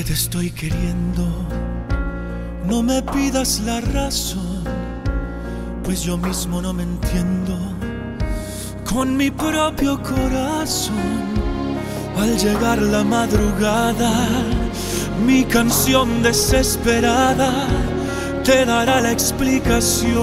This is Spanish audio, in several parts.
que te estoy queriendo, no me pidas la razón, pues yo mismo no me entiendo con mi propio corazón. Al llegar la madrugada, mi canción desesperada te dará la explicación.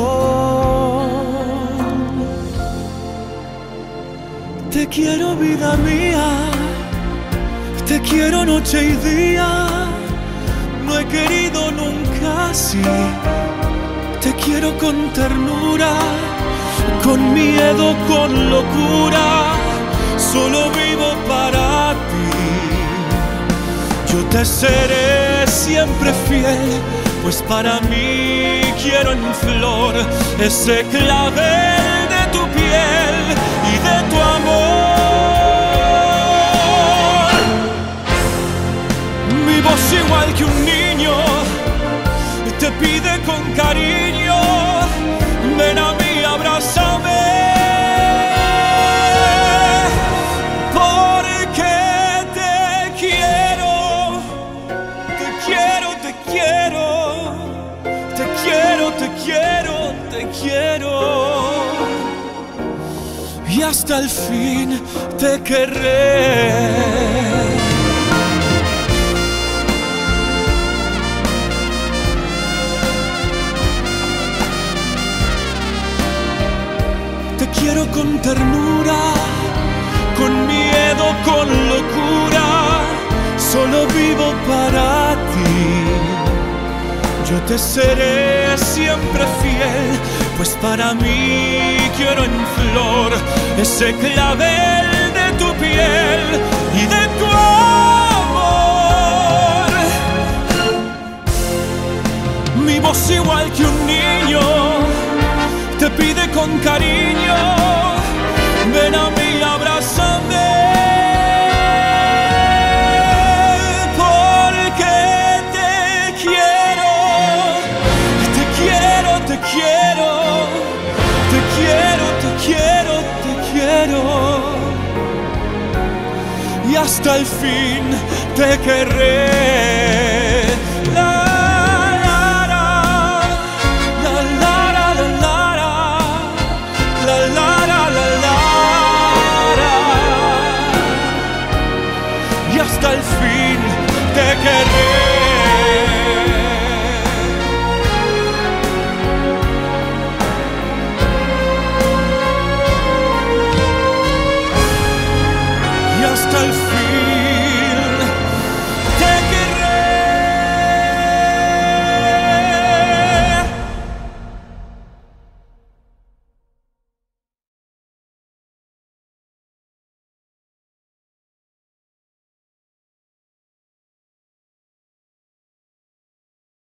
Te quiero, vida mía, te quiero noche y día. No he querido nunca así. Te quiero con ternura, con miedo, con locura. Solo vivo para ti. Yo te seré siempre fiel, pues para mí quiero en flor ese clavel de tu piel y de tu amor. Mi voz igual que un niño te pide con cariño, ven a mí, abrázame, porque te quiero, te quiero, te quiero, te quiero, te quiero, te quiero, y hasta el fin te querré. Te quiero con ternura, con miedo, con locura. Solo vivo para ti. Yo te seré siempre fiel, pues para mí quiero en flor ese clavel de tu piel y de tu amor. Mi voz igual que un niño te pide con cariño, ven a mí, abrázame, porque te quiero, te quiero, te quiero, te quiero, te quiero, te quiero, y hasta el fin te querré.